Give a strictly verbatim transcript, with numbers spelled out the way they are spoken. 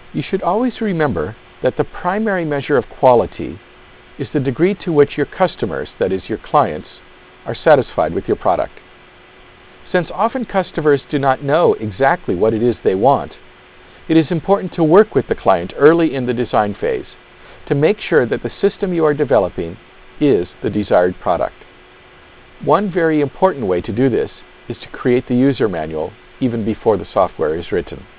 You should always remember that the primary measure of quality is the degree to which your customers, that is, your clients, are satisfied with your product. Since often customers do not know exactly what it is they want, it is important to work with the client early in the design phase to make sure that the system you are developing is the desired product. One very important way to do this is to create the user manual even before the software is written.